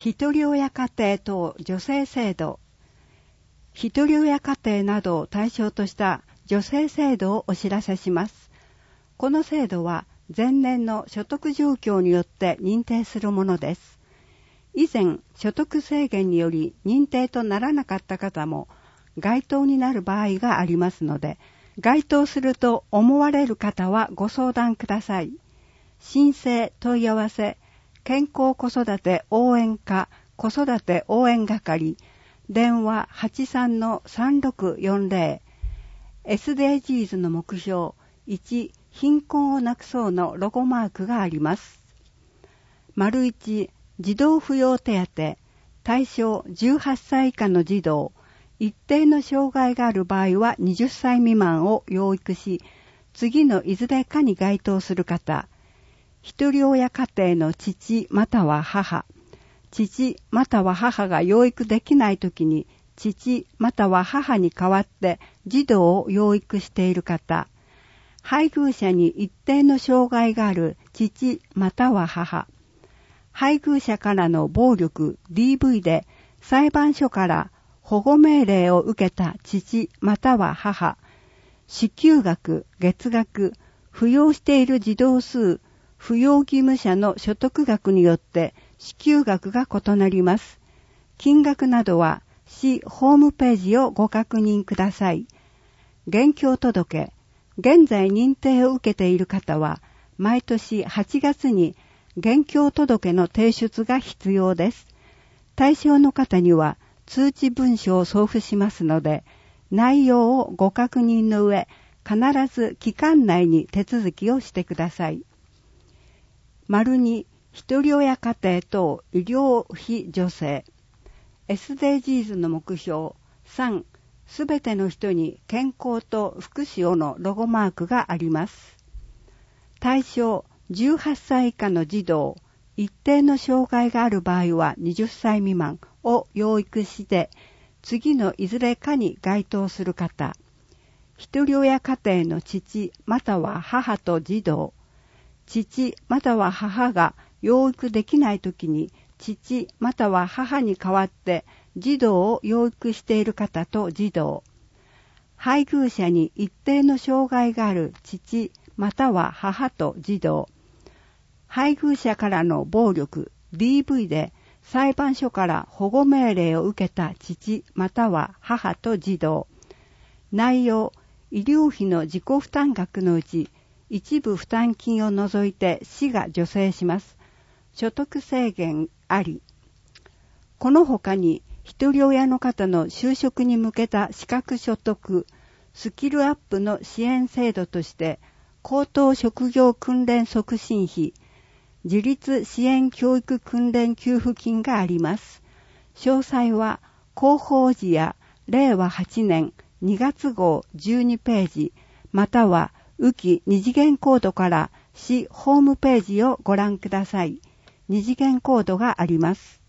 一人親家庭等助成制度。一人親家庭などを対象とした助成制度をお知らせします。この制度は前年の所得状況によって認定するものです。以前、所得制限により認定とならなかった方も該当になる場合がありますので、該当すると思われる方はご相談ください。申請問い合わせ、健康子育て応援課子育て応援係、電話 83-3640、SDGs の目標1、貧困をなくそうのロゴマークがあります。丸1、児童扶養手当、対象18歳以下の児童、一定の障害がある場合は20歳未満を養育し、次のいずれかに該当する方、一人親家庭の父または母、父または母が養育できないときに、父または母に代わって児童を養育している方、配偶者に一定の障害がある父または母、配偶者からの暴力 DV で裁判所から保護命令を受けた父または母、支給額、月額、扶養している児童数、扶養義務者の所得額によって支給額が異なります。金額などは市ホームページをご確認ください。現況届。現在認定を受けている方は、毎年8月に現況届の提出が必要です。対象の方には通知文書を送付しますので、内容をご確認の上、必ず期間内に手続きをしてください。丸2、一人親家庭等医療費助成。SDGs の目標3、すべての人に健康と福祉をのロゴマークがあります。対象18歳以下の児童、一定の障害がある場合は20歳未満を養育して、次のいずれかに該当する方、一人親家庭の父または母と児童、父または母が養育できないときに、父または母に代わって児童を養育している方と児童、配偶者に一定の障害がある父または母と児童、配偶者からの暴力 DV で裁判所から保護命令を受けた父または母と児童、内容、医療費の自己負担額のうち一部負担金を除いて市が助成します。所得制限あり。この他に一人親の方の就職に向けた資格所得、スキルアップの支援制度として高等職業訓練促進費、自立支援教育訓練給付金があります。詳細は広報時や令和8年2月号12ページ、または雨季二次元コードから市ホームページをご覧ください。二次元コードがあります。